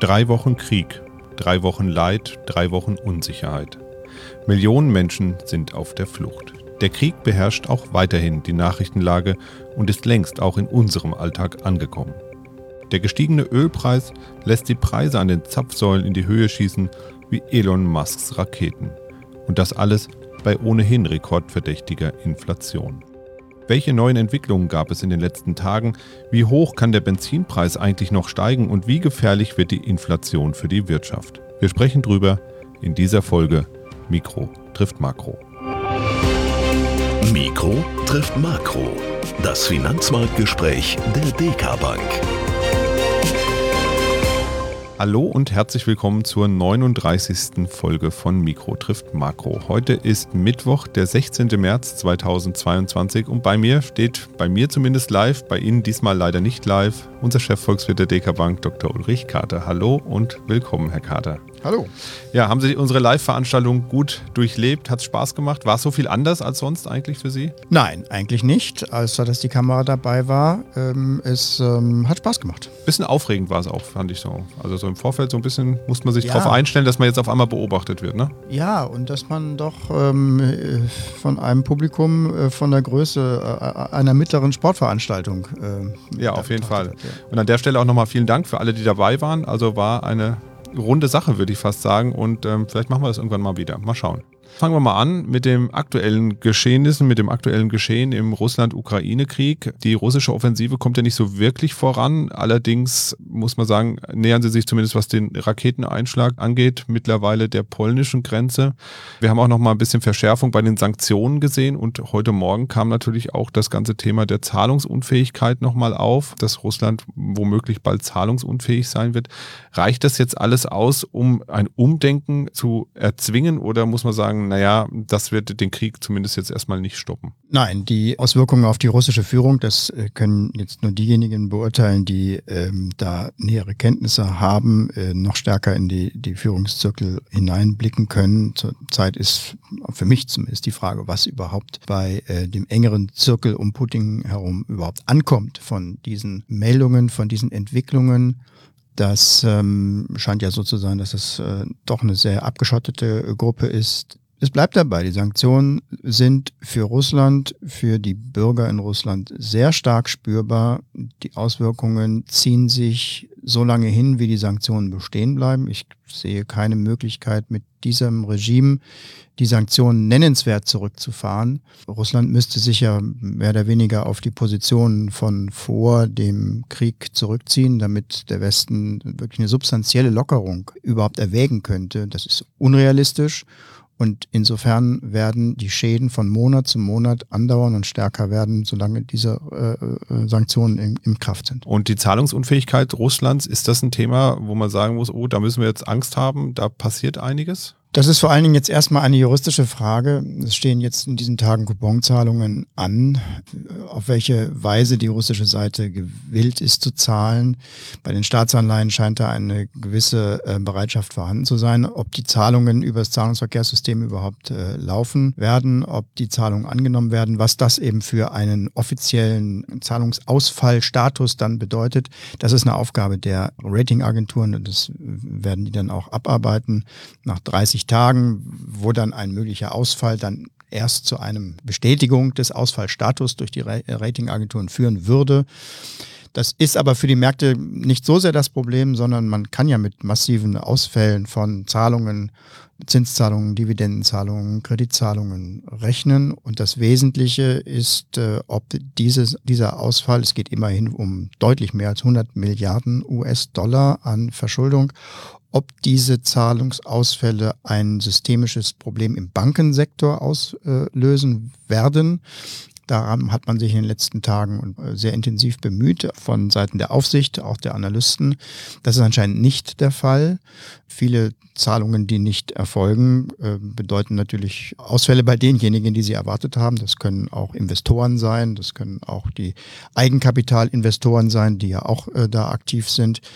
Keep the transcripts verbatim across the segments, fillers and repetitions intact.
Drei Wochen Krieg, drei Wochen Leid, drei Wochen Unsicherheit. Millionen Menschen sind auf der Flucht. Der Krieg beherrscht auch weiterhin die Nachrichtenlage und ist längst auch in unserem Alltag angekommen. Der gestiegene Ölpreis lässt die Preise an den Zapfsäulen in die Höhe schießen wie Elon Musks Raketen. Und das alles bei ohnehin rekordverdächtiger Inflation. Welche neuen Entwicklungen gab es in den letzten Tagen? Wie hoch kann der Benzinpreis eigentlich noch steigen und wie gefährlich wird die Inflation für die Wirtschaft? Wir sprechen drüber in dieser Folge Mikro trifft Makro. Mikro trifft Makro. Das Finanzmarktgespräch der D K Bank. Hallo und herzlich willkommen zur neununddreißigsten Folge von Mikro trifft Makro. Heute ist Mittwoch, der sechzehnten März zweitausendzweiundzwanzig und bei mir steht, bei mir zumindest live, bei Ihnen diesmal leider nicht live, unser Chefvolkswirt der D K Bank, Doktor Ulrich Kater. Hallo und willkommen, Herr Kater. Hallo. Ja, haben Sie unsere Live-Veranstaltung gut durchlebt? Hat es Spaß gemacht? War es so viel anders als sonst eigentlich für Sie? Nein, eigentlich nicht, außer dass die Kamera dabei war. Ähm, es ähm, hat Spaß gemacht. Bisschen aufregend war es auch, fand ich so. Also so im Vorfeld so ein bisschen musste man sich Ja. darauf einstellen, dass man jetzt auf einmal beobachtet wird, ne? Ja, und dass man doch ähm, von einem Publikum äh, von der Größe äh, einer mittleren Sportveranstaltung äh, Ja, auf jeden Fall. hat, ja. Und an der Stelle auch nochmal vielen Dank für alle, die dabei waren. Also war eine runde Sache, würde ich fast sagen. Und ähm, vielleicht machen wir das irgendwann mal wieder. Mal schauen. Fangen wir mal an mit dem aktuellen Geschehnissen, mit dem aktuellen Geschehen im Russland-Ukraine-Krieg. Die russische Offensive kommt ja nicht so wirklich voran. Allerdings muss man sagen, nähern sie sich zumindest, was den Raketeneinschlag angeht, mittlerweile der polnischen Grenze. Wir haben auch noch mal ein bisschen Verschärfung bei den Sanktionen gesehen und heute Morgen kam natürlich auch das ganze Thema der Zahlungsunfähigkeit noch mal auf, dass Russland womöglich bald zahlungsunfähig sein wird. Reicht das jetzt alles aus, um ein Umdenken zu erzwingen oder muss man sagen, naja, das wird den Krieg zumindest jetzt erstmal nicht stoppen? Nein, die Auswirkungen auf die russische Führung, das äh, können jetzt nur diejenigen beurteilen, die ähm, da nähere Kenntnisse haben, äh, noch stärker in die, die Führungszirkel hineinblicken können. Zurzeit ist für mich zumindest die Frage, was überhaupt bei äh, dem engeren Zirkel um Putin herum überhaupt ankommt von diesen Meldungen, von diesen Entwicklungen. Das ähm, scheint ja so zu sein, dass es äh, doch eine sehr abgeschottete äh, Gruppe ist. Es bleibt dabei, die Sanktionen sind für Russland, für die Bürger in Russland sehr stark spürbar. Die Auswirkungen ziehen sich so lange hin, wie die Sanktionen bestehen bleiben. Ich sehe keine Möglichkeit, mit diesem Regime die Sanktionen nennenswert zurückzufahren. Russland müsste sich ja mehr oder weniger auf die Positionen von vor dem Krieg zurückziehen, damit der Westen wirklich eine substanzielle Lockerung überhaupt erwägen könnte. Das ist unrealistisch. Und insofern werden die Schäden von Monat zu Monat andauern und stärker werden, solange diese äh, äh, Sanktionen in, in Kraft sind. Und die Zahlungsunfähigkeit Russlands, ist das ein Thema, wo man sagen muss, oh, da müssen wir jetzt Angst haben, da passiert einiges? Das ist vor allen Dingen jetzt erstmal eine juristische Frage. Es stehen jetzt in diesen Tagen Couponzahlungen an, auf welche Weise die russische Seite gewillt ist zu zahlen. Bei den Staatsanleihen scheint da eine gewisse äh, Bereitschaft vorhanden zu sein. Ob die Zahlungen über das Zahlungsverkehrssystem überhaupt äh, laufen werden, ob die Zahlungen angenommen werden, was das eben für einen offiziellen Zahlungsausfallstatus dann bedeutet, das ist eine Aufgabe der Ratingagenturen und das werden die dann auch abarbeiten. Nach dreißig Tagen, wo dann ein möglicher Ausfall dann erst zu einem Bestätigung des Ausfallstatus durch die Ratingagenturen führen würde. Das ist aber für die Märkte nicht so sehr das Problem, sondern man kann ja mit massiven Ausfällen von Zahlungen, Zinszahlungen, Dividendenzahlungen, Kreditzahlungen rechnen. Und das Wesentliche ist, äh, ob dieses, dieser Ausfall, es geht immerhin um deutlich mehr als hundert Milliarden U S-Dollar an Verschuldung, ob diese Zahlungsausfälle ein systemisches Problem im Bankensektor auslösen werden. Daran hat man sich in den letzten Tagen sehr intensiv bemüht, von Seiten der Aufsicht, auch der Analysten. Das ist anscheinend nicht der Fall. Viele Zahlungen, die nicht erfolgen, bedeuten natürlich Ausfälle bei denjenigen, die sie erwartet haben. Das können auch Investoren sein, das können auch die Eigenkapitalinvestoren sein, die ja auch da aktiv sind.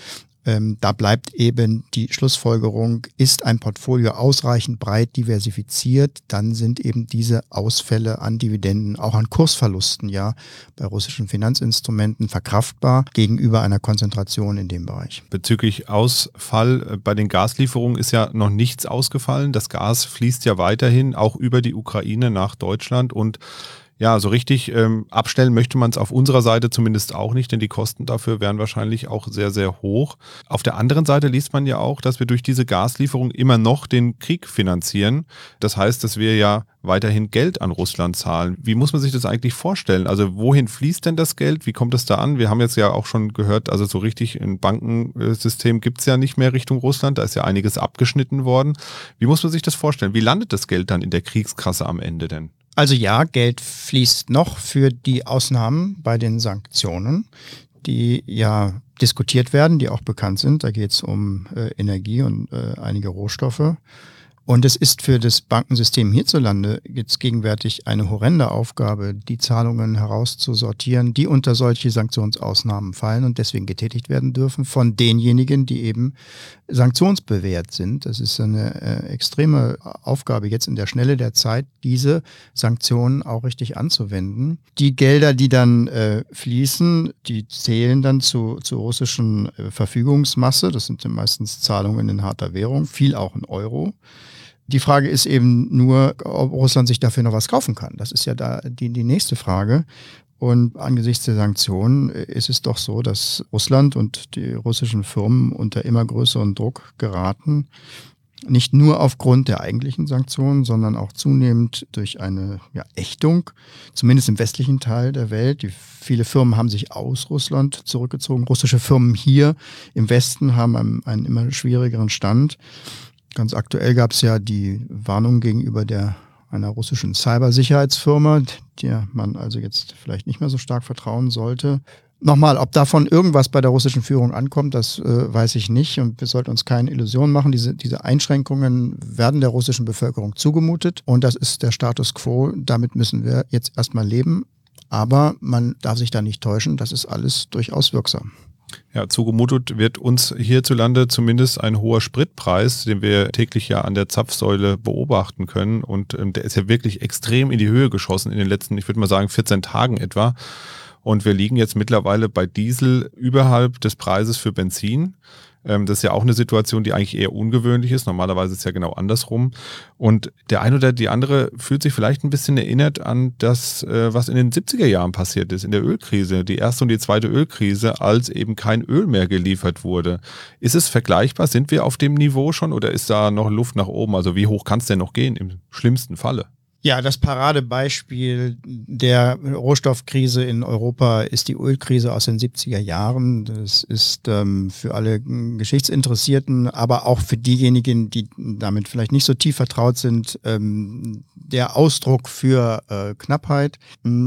Ähm, da bleibt eben die Schlussfolgerung, ist ein Portfolio ausreichend breit diversifiziert, dann sind eben diese Ausfälle an Dividenden, auch an Kursverlusten, ja, bei russischen Finanzinstrumenten verkraftbar gegenüber einer Konzentration in dem Bereich. Bezüglich Ausfall bei den Gaslieferungen ist ja noch nichts ausgefallen. Das Gas fließt ja weiterhin auch über die Ukraine nach Deutschland und ja, so richtig ähm, abstellen möchte man es auf unserer Seite zumindest auch nicht, denn die Kosten dafür wären wahrscheinlich auch sehr, sehr hoch. Auf der anderen Seite liest man ja auch, dass wir durch diese Gaslieferung immer noch den Krieg finanzieren. Das heißt, dass wir ja weiterhin Geld an Russland zahlen. Wie muss man sich das eigentlich vorstellen? Also wohin fließt denn das Geld? Wie kommt es da an? Wir haben jetzt ja auch schon gehört, also so richtig ein Bankensystem gibt es ja nicht mehr Richtung Russland. Da ist ja einiges abgeschnitten worden. Wie muss man sich das vorstellen? Wie landet das Geld dann in der Kriegskasse am Ende denn? Also ja, Geld fließt noch für die Ausnahmen bei den Sanktionen, die ja diskutiert werden, die auch bekannt sind. Da geht es um äh, Energie und äh, einige Rohstoffe. Und es ist für das Bankensystem hierzulande jetzt gegenwärtig eine horrende Aufgabe, die Zahlungen herauszusortieren, die unter solche Sanktionsausnahmen fallen und deswegen getätigt werden dürfen von denjenigen, die eben sanktionsbewehrt sind. Das ist eine äh, extreme Aufgabe jetzt in der Schnelle der Zeit, diese Sanktionen auch richtig anzuwenden. Die Gelder, die dann äh, fließen, die zählen dann zu, zu russischen äh, Verfügungsmasse. Das sind meistens Zahlungen in harter Währung, viel auch in Euro. Die Frage ist eben nur, ob Russland sich dafür noch was kaufen kann. Das ist ja da die, die nächste Frage. Und angesichts der Sanktionen ist es doch so, dass Russland und die russischen Firmen unter immer größeren Druck geraten. Nicht nur aufgrund der eigentlichen Sanktionen, sondern auch zunehmend durch eine ja, Ächtung, zumindest im westlichen Teil der Welt. Die, viele Firmen haben sich aus Russland zurückgezogen. Russische Firmen hier im Westen haben einen, einen immer schwierigeren Stand. Ganz aktuell gab es ja die Warnung gegenüber der einer russischen Cybersicherheitsfirma, der man also jetzt vielleicht nicht mehr so stark vertrauen sollte. Nochmal, ob davon irgendwas bei der russischen Führung ankommt, das äh, weiß ich nicht. Und wir sollten uns keine Illusionen machen. Diese, diese Einschränkungen werden der russischen Bevölkerung zugemutet. Und das ist der Status quo. Damit müssen wir jetzt erstmal leben. Aber man darf sich da nicht täuschen. Das ist alles durchaus wirksam. Ja, zugemutet wird uns hierzulande zumindest ein hoher Spritpreis, den wir täglich ja an der Zapfsäule beobachten können. Und ähm, der ist ja wirklich extrem in die Höhe geschossen in den letzten, ich würde mal sagen, vierzehn Tagen etwa. Und wir liegen jetzt mittlerweile bei Diesel überhalb des Preises für Benzin. Ähm, das ist ja auch eine Situation, die eigentlich eher ungewöhnlich ist. Normalerweise ist es ja genau andersrum. Und der eine oder die andere fühlt sich vielleicht ein bisschen erinnert an das, äh, was in den siebziger Jahren passiert ist, in der Ölkrise. Die erste und die zweite Ölkrise, als eben kein Öl mehr geliefert wurde. Ist es vergleichbar? Sind wir auf dem Niveau schon oder ist da noch Luft nach oben? Also wie hoch kann es denn noch gehen im schlimmsten Falle? Ja, das Paradebeispiel der Rohstoffkrise in Europa ist die Ölkrise aus den siebziger Jahren. Das ist ähm, für alle Geschichtsinteressierten, aber auch für diejenigen, die damit vielleicht nicht so tief vertraut sind, ähm, der Ausdruck für äh, Knappheit.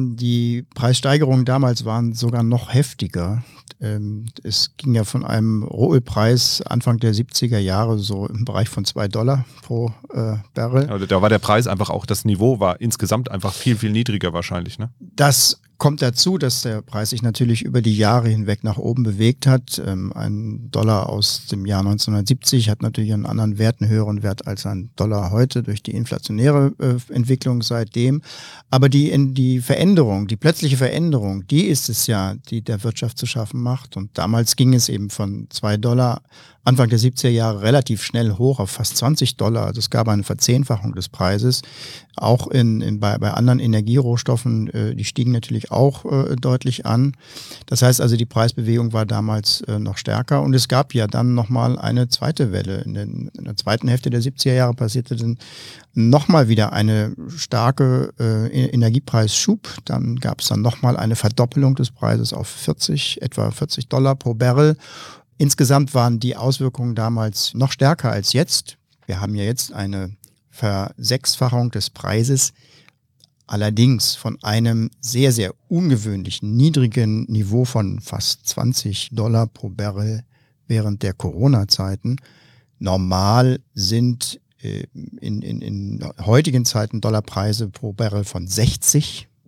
Die Preissteigerungen damals waren sogar noch heftiger. Ähm, es ging ja von einem Rohölpreis Anfang der siebziger Jahre so im Bereich von zwei Dollar pro äh, Barrel. Also da war der Preis einfach auch, das Niveau war insgesamt einfach viel, viel niedriger wahrscheinlich, ne? Das kommt dazu, dass der Preis sich natürlich über die Jahre hinweg nach oben bewegt hat. Ähm, ein Dollar aus dem Jahr neunzehnhundertsiebzig hat natürlich einen anderen Wert, einen höheren Wert als ein Dollar heute durch die inflationäre äh, Entwicklung seitdem. Aber die, in die Veränderung, die plötzliche Veränderung, die ist es ja, die der Wirtschaft zu schaffen macht. Und damals ging es eben von zwei Dollar Anfang der siebziger Jahre relativ schnell hoch auf fast zwanzig Dollar. Also es gab eine Verzehnfachung des Preises. Auch in, in, bei, bei anderen Energierohstoffen, äh, die stiegen natürlich auch äh, deutlich an. Das heißt also, die Preisbewegung war damals äh, noch stärker. Und es gab ja dann nochmal eine zweite Welle. In, den, in der zweiten Hälfte der siebziger Jahre passierte dann nochmal wieder eine starke äh, Energiepreisschub. Dann gab es dann nochmal eine Verdoppelung des Preises auf vierzig, etwa vierzig Dollar pro Barrel. Insgesamt waren die Auswirkungen damals noch stärker als jetzt. Wir haben ja jetzt eine Versechsfachung des Preises, allerdings von einem sehr, sehr ungewöhnlich niedrigen Niveau von fast zwanzig Dollar pro Barrel während der Corona-Zeiten. Normal sind äh, in, in, in heutigen Zeiten Dollarpreise pro Barrel von sechzig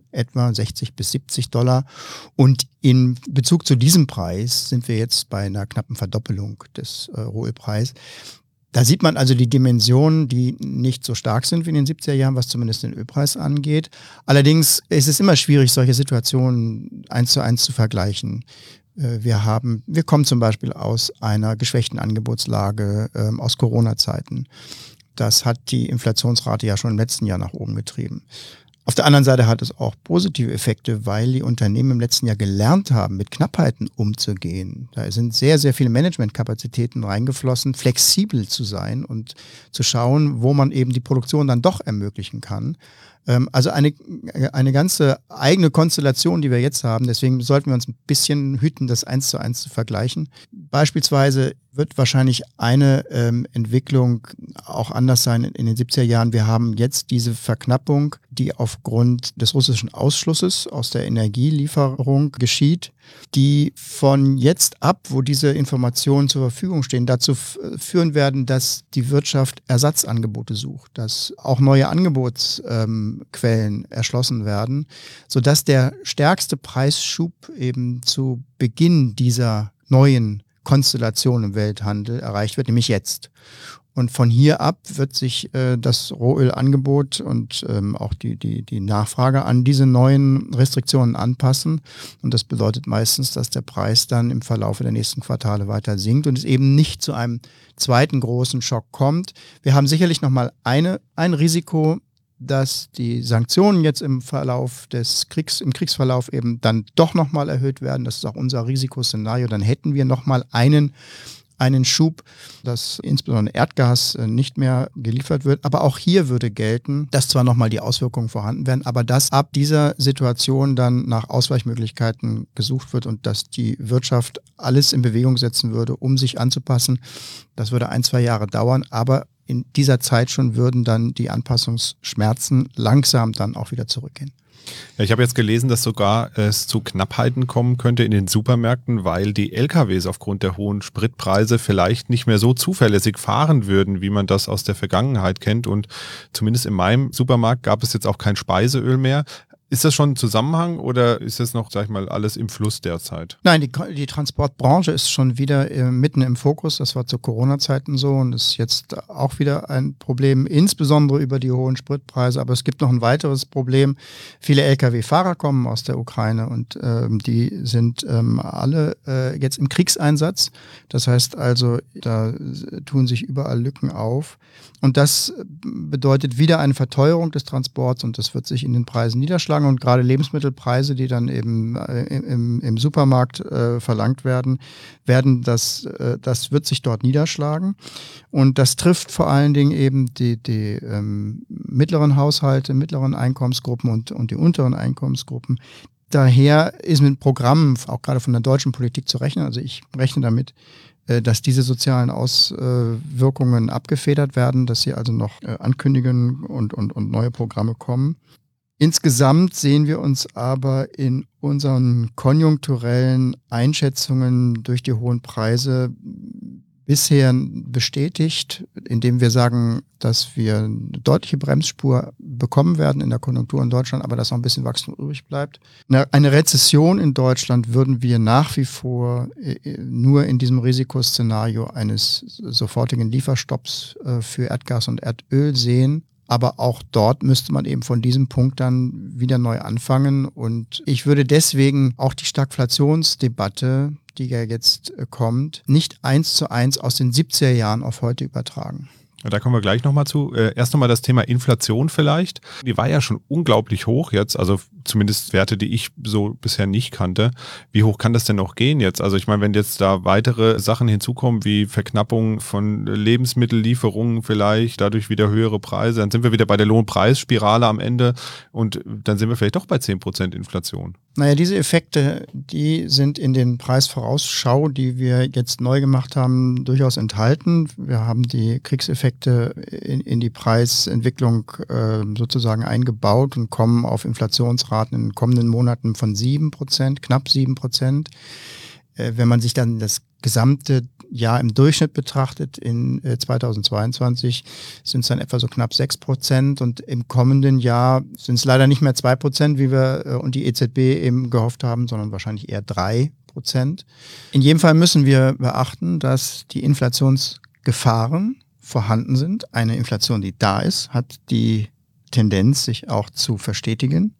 etwa sechzig bis siebzig Dollar. Und in Bezug zu diesem Preis sind wir jetzt bei einer knappen Verdoppelung des äh, Rohölpreises. Da sieht man also die Dimensionen, die nicht so stark sind wie in den siebziger Jahren, was zumindest den Ölpreis angeht. Allerdings ist es immer schwierig, solche Situationen eins zu eins zu vergleichen. Wir haben, wir kommen zum Beispiel aus einer geschwächten Angebotslage ähm, aus Corona-Zeiten. Das hat die Inflationsrate ja schon im letzten Jahr nach oben getrieben. Auf der anderen Seite hat es auch positive Effekte, weil die Unternehmen im letzten Jahr gelernt haben, mit Knappheiten umzugehen. Da sind sehr, sehr viele Managementkapazitäten reingeflossen, flexibel zu sein und zu schauen, wo man eben die Produktion dann doch ermöglichen kann. Also eine, eine ganze eigene Konstellation, die wir jetzt haben. Deswegen sollten wir uns ein bisschen hüten, das eins zu eins zu vergleichen. Beispielsweise wird wahrscheinlich eine ähm, Entwicklung auch anders sein in den siebziger Jahren. Wir haben jetzt diese Verknappung, die aufgrund des russischen Ausschlusses aus der Energielieferung geschieht, die von jetzt ab, wo diese Informationen zur Verfügung stehen, dazu f- führen werden, dass die Wirtschaft Ersatzangebote sucht, dass auch neue Angebotsquellen ähm, erschlossen werden, sodass der stärkste Preisschub eben zu Beginn dieser neuen Konstellation im Welthandel erreicht wird, nämlich jetzt. Und von hier ab wird sich äh, das Rohölangebot und ähm, auch die, die, die Nachfrage an diese neuen Restriktionen anpassen. Und das bedeutet meistens, dass der Preis dann im Verlauf der nächsten Quartale weiter sinkt und es eben nicht zu einem zweiten großen Schock kommt. Wir haben sicherlich nochmal eine, ein Risiko, dass die Sanktionen jetzt im Verlauf des Kriegs, im Kriegsverlauf eben dann doch nochmal erhöht werden. Das ist auch unser Risikoszenario. Dann hätten wir nochmal einen, einen Schub, dass insbesondere Erdgas nicht mehr geliefert wird. Aber auch hier würde gelten, dass zwar nochmal die Auswirkungen vorhanden werden, aber dass ab dieser Situation dann nach Ausweichmöglichkeiten gesucht wird und dass die Wirtschaft alles in Bewegung setzen würde, um sich anzupassen. Das würde ein, zwei Jahre dauern, aber in dieser Zeit schon würden dann die Anpassungsschmerzen langsam dann auch wieder zurückgehen. Ja, ich habe jetzt gelesen, dass sogar es zu Knappheiten kommen könnte in den Supermärkten, weil die L K Ws aufgrund der hohen Spritpreise vielleicht nicht mehr so zuverlässig fahren würden, wie man das aus der Vergangenheit kennt. Und zumindest in meinem Supermarkt gab es jetzt auch kein Speiseöl mehr. Ist das schon ein Zusammenhang oder ist das noch, sag ich mal, alles im Fluss derzeit? Nein, die, die Transportbranche ist schon wieder äh, mitten im Fokus. Das war zu Corona-Zeiten so und ist jetzt auch wieder ein Problem, insbesondere über die hohen Spritpreise. Aber es gibt noch ein weiteres Problem. Viele L K W-Fahrer kommen aus der Ukraine und ähm, die sind ähm, alle äh, jetzt im Kriegseinsatz. Das heißt also, da tun sich überall Lücken auf. Und das bedeutet wieder eine Verteuerung des Transports und das wird sich in den Preisen niederschlagen. Und gerade Lebensmittelpreise, die dann eben im, im Supermarkt äh, verlangt werden, werden das, äh, das wird sich dort niederschlagen. Und das trifft vor allen Dingen eben die, die ähm, mittleren Haushalte, mittleren Einkommensgruppen und, und die unteren Einkommensgruppen. Daher ist mit Programmen, auch gerade von der deutschen Politik zu rechnen. Also ich rechne damit, dass diese sozialen Auswirkungen abgefedert werden, dass sie also noch ankündigen und, und, und neue Programme kommen. Insgesamt sehen wir uns aber in unseren konjunkturellen Einschätzungen durch die hohen Preise bisher bestätigt, indem wir sagen, dass wir eine deutliche Bremsspur bekommen werden in der Konjunktur in Deutschland, aber dass noch ein bisschen Wachstum übrig bleibt. Eine Rezession in Deutschland würden wir nach wie vor nur in diesem Risikoszenario eines sofortigen Lieferstopps für Erdgas und Erdöl sehen. Aber auch dort müsste man eben von diesem Punkt dann wieder neu anfangen. Und ich würde deswegen auch die Stagflationsdebatte, die ja jetzt kommt, nicht eins zu eins aus den siebziger Jahren auf heute übertragen. Da kommen wir gleich nochmal zu. Äh, erst nochmal das Thema Inflation vielleicht. Die war ja schon unglaublich hoch jetzt, also zumindest Werte, die ich so bisher nicht kannte. Wie hoch kann das denn noch gehen jetzt? Also ich meine, wenn jetzt da weitere Sachen hinzukommen, wie Verknappung von Lebensmittellieferungen vielleicht, dadurch wieder höhere Preise, dann sind wir wieder bei der Lohnpreisspirale am Ende und dann sind wir vielleicht doch bei zehn Prozent Inflation. Naja, diese Effekte, die sind in den Preisvorausschau, die wir jetzt neu gemacht haben, durchaus enthalten. Wir haben die Kriegseffekte in, in die Preisentwicklung äh, sozusagen eingebaut und kommen auf Inflationsraten in den kommenden Monaten von sieben Prozent, knapp sieben Prozent. Äh, wenn man sich dann das gesamte Jahr im Durchschnitt betrachtet, in äh, zweitausendzweiundzwanzig sind es dann etwa so knapp sechs Prozent und im kommenden Jahr sind es leider nicht mehr zwei Prozent, wie wir äh, und die E Z B eben gehofft haben, sondern wahrscheinlich eher drei Prozent. In jedem Fall müssen wir beachten, dass die Inflationsgefahren vorhanden sind. Eine Inflation, die da ist, hat die Tendenz, sich auch zu verstetigen.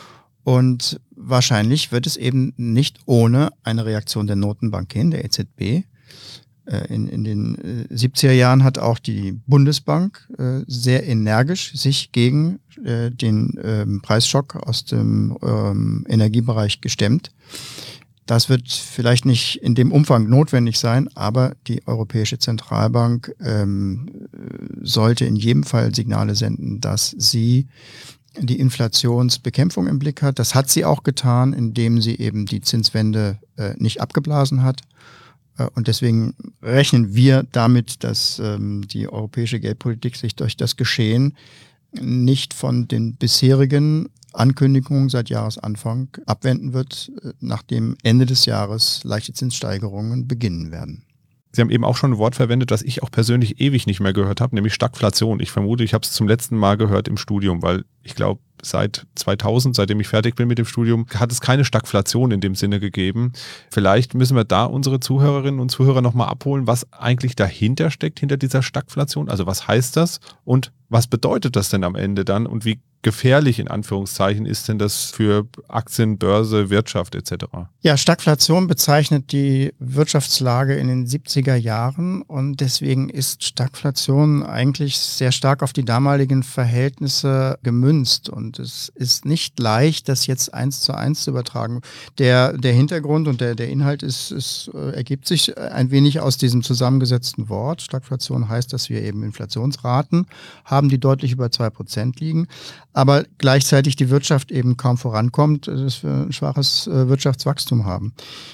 Und wahrscheinlich wird es eben nicht ohne eine Reaktion der Notenbank hin, der E Z B. In, in den siebziger Jahren hat auch die Bundesbank sehr energisch sich gegen den Preisschock aus dem Energiebereich gestemmt. Das wird vielleicht nicht in dem Umfang notwendig sein, aber die Europäische Zentralbank ähm, sollte in jedem Fall Signale senden, dass sie die Inflationsbekämpfung im Blick hat. Das hat sie auch getan, indem sie eben die Zinswende äh, nicht abgeblasen hat. Äh, und deswegen rechnen wir damit, dass ähm, die europäische Geldpolitik sich durch das Geschehen nicht von den bisherigen Ankündigung seit Jahresanfang abwenden wird, nachdem Ende des Jahres leichte Zinssteigerungen beginnen werden. Sie haben eben auch schon ein Wort verwendet, das ich auch persönlich ewig nicht mehr gehört habe, nämlich Stagflation. Ich vermute, ich habe es zum letzten Mal gehört im Studium, weil ich glaube, seit zweitausend, seitdem ich fertig bin mit dem Studium, hat es keine Stagflation in dem Sinne gegeben. Vielleicht müssen wir da unsere Zuhörerinnen und Zuhörer nochmal abholen, was eigentlich dahinter steckt, hinter dieser Stagflation. Also was heißt das und was bedeutet das denn am Ende dann und wie gefährlich in Anführungszeichen ist denn das für Aktien, Börse, Wirtschaft et cetera? Ja, Stagflation bezeichnet die Wirtschaftslage in den siebziger Jahren und deswegen ist Stagflation eigentlich sehr stark auf die damaligen Verhältnisse gemünzt und es ist nicht leicht, das jetzt eins zu eins zu übertragen. Der, der Hintergrund und der, der Inhalt ist, ist, äh, ergibt sich ein wenig aus diesem zusammengesetzten Wort. Stagflation heißt, dass wir eben Inflationsraten haben, die deutlich über zwei Prozent liegen. Aber gleichzeitig die Wirtschaft eben kaum vorankommt, dass wir ein schwaches äh, Wirtschaftswachstum haben.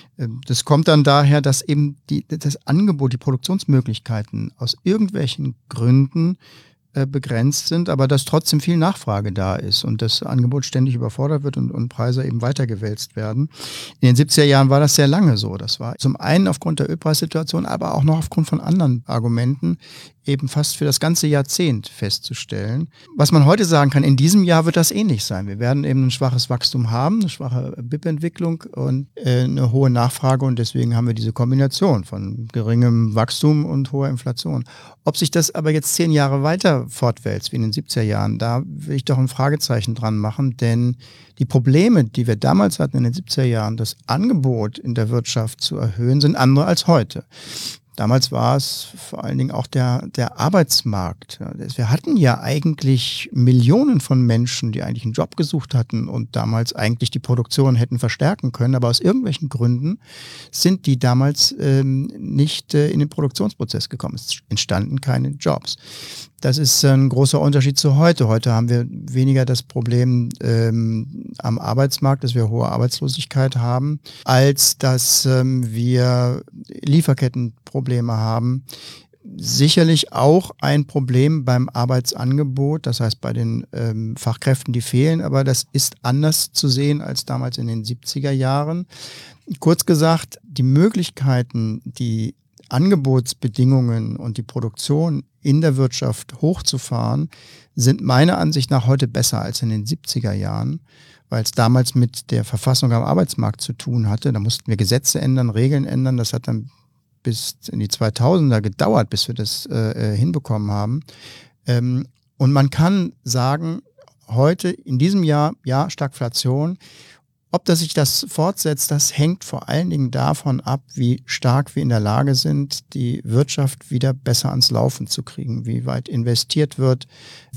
Das kommt dann daher, dass eben die, das Angebot, die Produktionsmöglichkeiten aus irgendwelchen Gründen äh, begrenzt sind, aber dass trotzdem viel Nachfrage da ist und das Angebot ständig überfordert wird und, und Preise eben weitergewälzt werden. In den siebziger Jahren war das sehr lange so. Das war zum einen aufgrund der Ölpreissituation, aber auch noch aufgrund von anderen Argumenten eben fast für das ganze Jahrzehnt festzustellen. Was man heute sagen kann, in diesem Jahr wird das ähnlich sein. Wir werden eben ein schwaches Wachstum haben, eine schwache B I P-Entwicklung und äh, eine hohe Nachfrage und deswegen haben wir diese Kombination von geringem Wachstum und hoher Inflation. Ob sich das aber jetzt zehn Jahre weiter fortwälzt wie in den siebziger Jahren, da will ich doch ein Fragezeichen dran machen, denn die Probleme, die wir damals hatten in den siebziger Jahren, das Angebot in der Wirtschaft zu erhöhen, sind andere als heute. Damals war es vor allen Dingen auch der, der Arbeitsmarkt. Wir hatten ja eigentlich Millionen von Menschen, die eigentlich einen Job gesucht hatten und damals eigentlich die Produktion hätten verstärken können. Aber aus irgendwelchen Gründen sind die damals ähm, nicht äh, in den Produktionsprozess gekommen. Es entstanden keine Jobs. Das ist ein großer Unterschied zu heute. Heute haben wir weniger das Problem ähm, am Arbeitsmarkt, dass wir hohe Arbeitslosigkeit haben, als dass ähm, wir Lieferkettenprobleme haben. Sicherlich auch ein Problem beim Arbeitsangebot, das heißt bei den ähm, Fachkräften, die fehlen, aber das ist anders zu sehen als damals in den siebziger Jahren. Kurz gesagt, die Möglichkeiten, die Angebotsbedingungen und die Produktion in der Wirtschaft hochzufahren, sind meiner Ansicht nach heute besser als in den siebziger Jahren, weil es damals mit der Verfassung am Arbeitsmarkt zu tun hatte. Da mussten wir Gesetze ändern, Regeln ändern. Das hat dann bis in die zweitausender gedauert, bis wir das äh, hinbekommen haben. Ähm, und man kann sagen, heute in diesem Jahr, ja, Stagflation. Ob das sich das fortsetzt, das hängt vor allen Dingen davon ab, wie stark wir in der Lage sind, die Wirtschaft wieder besser ans Laufen zu kriegen, wie weit investiert wird,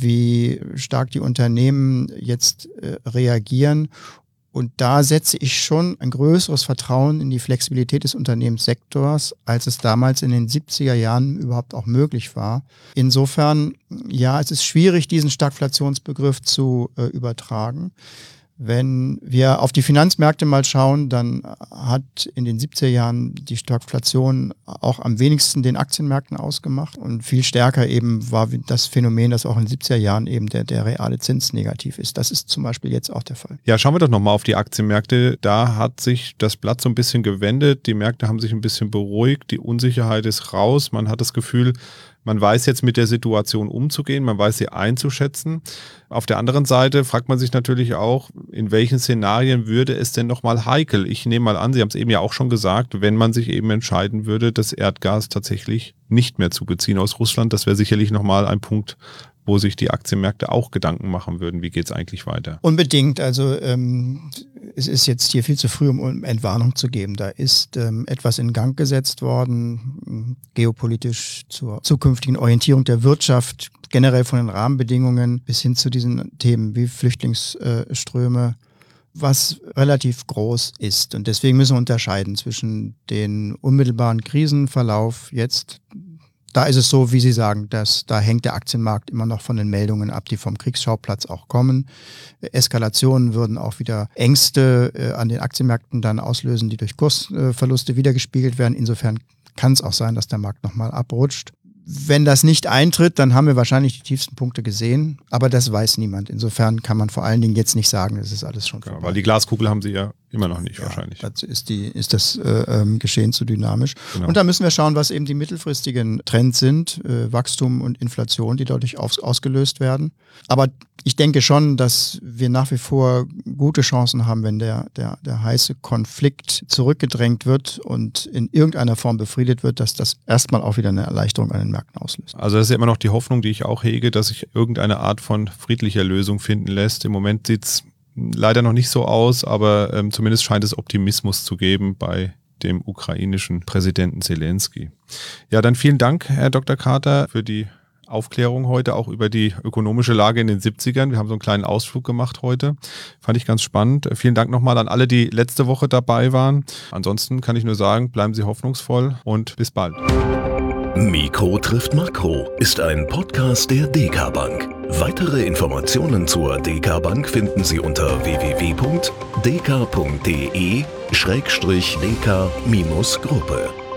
wie stark die Unternehmen jetzt äh, reagieren. Und da setze ich schon ein größeres Vertrauen in die Flexibilität des Unternehmenssektors, als es damals in den siebziger Jahren überhaupt auch möglich war. Insofern, ja, es ist schwierig, diesen Stagflationsbegriff zu äh, übertragen. Wenn wir auf die Finanzmärkte mal schauen, dann hat in den siebziger Jahren die Stagflation auch am wenigsten den Aktienmärkten ausgemacht und viel stärker eben war das Phänomen, dass auch in den siebziger Jahren eben der, der reale Zins negativ ist. Das ist zum Beispiel jetzt auch der Fall. Ja, schauen wir doch nochmal auf die Aktienmärkte. Da hat sich das Blatt so ein bisschen gewendet. Die Märkte haben sich ein bisschen beruhigt. Die Unsicherheit ist raus. Man hat das Gefühl, man weiß jetzt mit der Situation umzugehen, man weiß sie einzuschätzen. Auf der anderen Seite fragt man sich natürlich auch, in welchen Szenarien würde es denn nochmal heikel? Ich nehme mal an, Sie haben es eben ja auch schon gesagt, wenn man sich eben entscheiden würde, das Erdgas tatsächlich nicht mehr zu beziehen aus Russland, das wäre sicherlich nochmal ein Punkt, wo sich die Aktienmärkte auch Gedanken machen würden, wie geht es eigentlich weiter? Unbedingt, also ähm, es ist jetzt hier viel zu früh, um Entwarnung zu geben. Da ist ähm, etwas in Gang gesetzt worden, geopolitisch zur zukünftigen Orientierung der Wirtschaft, generell von den Rahmenbedingungen bis hin zu diesen Themen wie Flüchtlingsströme, was relativ groß ist. Und deswegen müssen wir unterscheiden zwischen den unmittelbaren Krisenverlauf jetzt. Da ist es so, wie Sie sagen, dass da hängt der Aktienmarkt immer noch von den Meldungen ab, die vom Kriegsschauplatz auch kommen. Eskalationen würden auch wieder Ängste äh, an den Aktienmärkten dann auslösen, die durch Kursverluste wiedergespiegelt werden. Insofern kann es auch sein, dass der Markt nochmal abrutscht. Wenn das nicht eintritt, dann haben wir wahrscheinlich die tiefsten Punkte gesehen, aber das weiß niemand. Insofern kann man vor allen Dingen jetzt nicht sagen, das ist alles schon vorbei. Ja, weil die Glaskugel haben Sie ja immer noch nicht ja, wahrscheinlich. Dazu ist, die, ist das äh, ähm, Geschehen zu dynamisch. Genau. Und da müssen wir schauen, was eben die mittelfristigen Trends sind, äh, Wachstum und Inflation, die dadurch aus, ausgelöst werden. Aber ich denke schon, dass wir nach wie vor gute Chancen haben, wenn der, der, der heiße Konflikt zurückgedrängt wird und in irgendeiner Form befriedet wird, dass das erstmal auch wieder eine Erleichterung an den Märkten auslöst. Also das ist ja immer noch die Hoffnung, die ich auch hege, dass sich irgendeine Art von friedlicher Lösung finden lässt. Im Moment sieht es leider noch nicht so aus, aber ähm, zumindest scheint es Optimismus zu geben bei dem ukrainischen Präsidenten Zelensky. Ja, dann vielen Dank, Herr Doktor Carter, für die Aufklärung heute, auch über die ökonomische Lage in den siebzigern. Wir haben so einen kleinen Ausflug gemacht heute. Fand ich ganz spannend. Vielen Dank nochmal an alle, die letzte Woche dabei waren. Ansonsten kann ich nur sagen, bleiben Sie hoffnungsvoll und bis bald. Mikro trifft Makro ist ein Podcast der D K Bank. Weitere Informationen zur D K Bank finden Sie unter w w w punkt d k punkt d e schrägstrich d k Gruppe.